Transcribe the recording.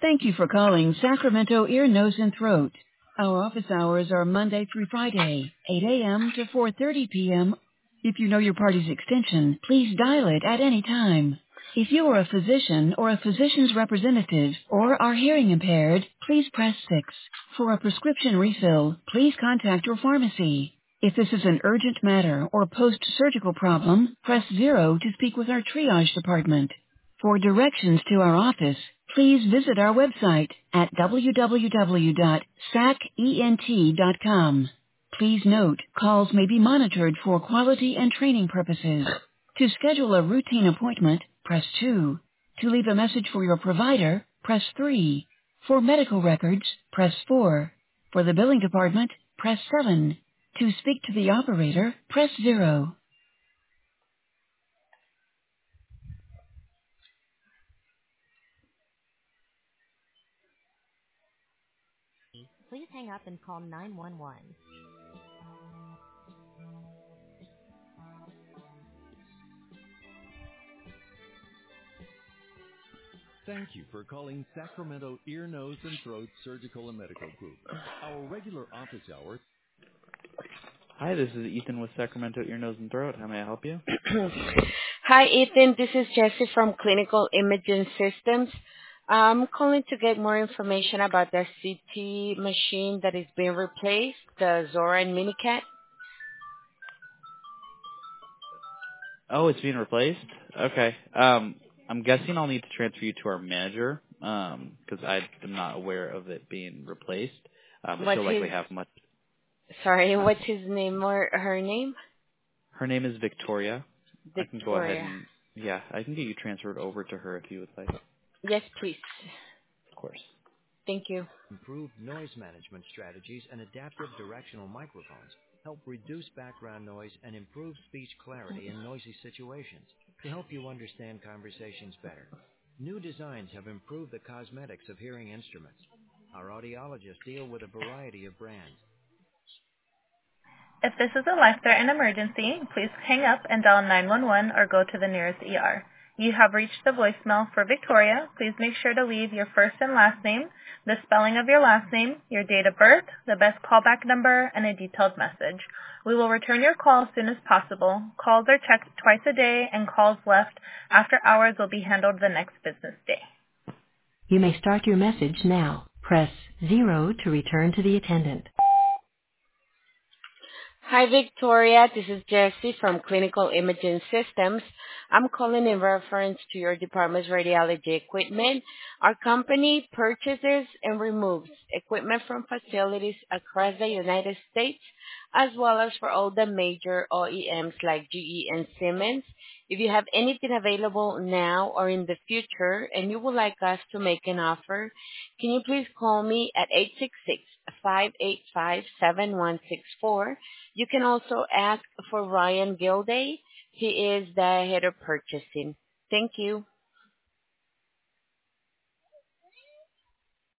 Thank you for calling Sacramento Ear, Nose, and Throat. Our office hours are Monday through Friday, 8 a.m. to 4:30 p.m. If you know your party's extension, please dial it at any time. If you are a physician or a physician's representative or are hearing impaired, please press 6. For a prescription refill, please contact your pharmacy. If this is an urgent matter or post-surgical problem, press 0 to speak with our triage department. For directions to our office, please visit our website at www.sacent.com. Please note, calls may be monitored for quality and training purposes. To schedule a routine appointment, press 2. To leave a message for your provider, press 3. For medical records, press 4. For the billing department, press 7. To speak to the operator, press 0. Please hang up and call 911. Thank you for calling Sacramento Ear, Nose, and Throat Surgical and Medical Group. Our regular office hours. Hi, this is Ethan with Sacramento Ear, Nose, and Throat. How may I help you? Hi, Ethan. This is Jessie from Clinical Imaging Systems. I'm calling to get more information about the CT machine that is being replaced, the Zora and MiniCat. Oh, it's being replaced? Okay. I'm guessing I'll need to transfer you to our manager because I am not aware of it being replaced. But she'll likely have much. Sorry, what's his name or her name? Her name is Victoria. Victoria. I can go ahead and, I can get you transferred over to her if you would like. Yes, please. Of course. Thank you. Improved noise management strategies and adaptive directional microphones help reduce background noise and improve speech clarity in noisy situations to help you understand conversations better. New designs have improved the cosmetics of hearing instruments. Our audiologists deal with a variety of brands. If this is a life-threatening emergency, please hang up and dial 911 or go to the nearest ER. You have reached the voicemail for Victoria. Please make sure to leave your first and last name, the spelling of your last name, your date of birth, the best callback number, and a detailed message. We will return your call as soon as possible. Calls are checked twice a day, and calls left after hours will be handled the next business day. You may start your message now. Press 0 to return to the attendant. Hi, Victoria. This is Jessie from Clinical Imaging Systems. I'm calling in reference to your department's radiology equipment. Our company purchases and removes equipment from facilities across the United States, as well as for all the major OEMs like GE and Siemens. If you have anything available now or in the future and you would like us to make an offer, can you please call me at 866-585-7164. You can also ask for Ryan Gilday. He is the head of purchasing. Thank you.